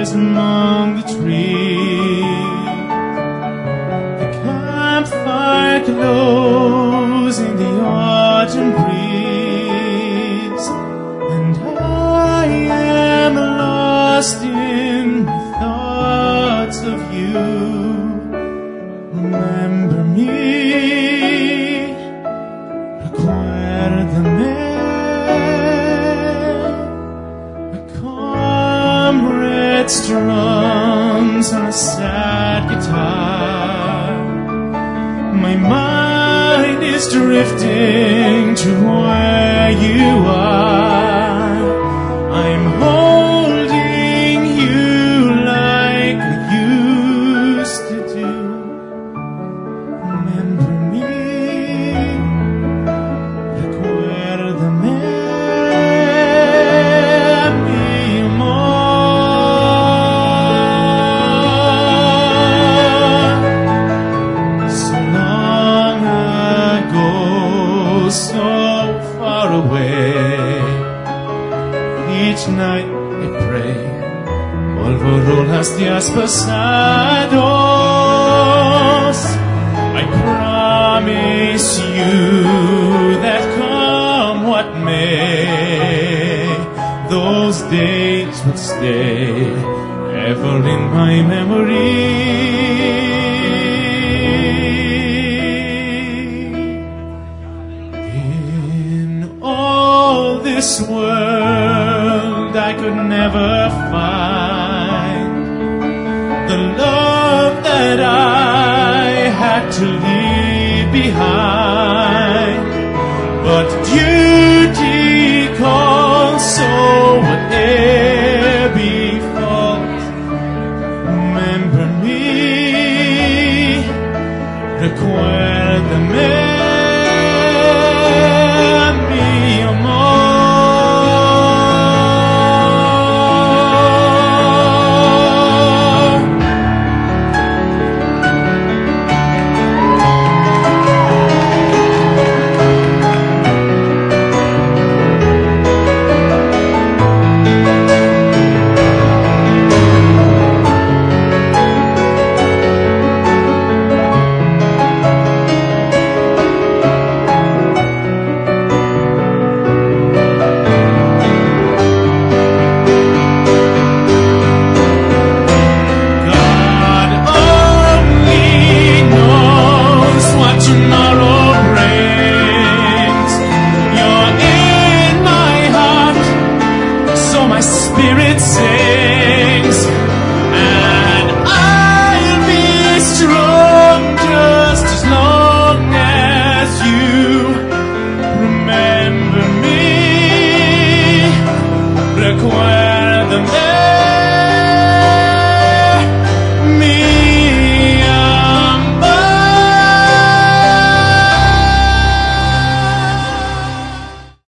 flowers among the trees. The campfire glows in the autumn breeze, and I am lost in the thoughts of you. Remember me, recuérdame. A comrade strums on a sad guitar. My mind is drifting to where you are. I'm holding you like I used to do. Remember me, recuérdame, mi amor. So long ago, so far away. Each night I pray, olvidó las días pasados. I promise you that come what may, those days will stay ever in my memory. In all this world I could never find the love that I had to leave behind. But duty calls, so whatever befalls, remember me, recuérdame, mi amor. Spirit says